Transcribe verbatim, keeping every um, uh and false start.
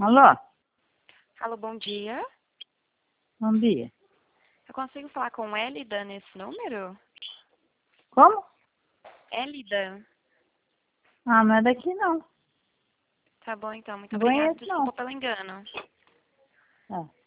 Alô? Alô, bom dia. Bom dia. Eu consigo falar com Elida nesse número? Como? Elida. Ah, não é daqui não. Tá bom, então. Muito Não obrigada. conheço não. Desculpa pelo engano. Ah.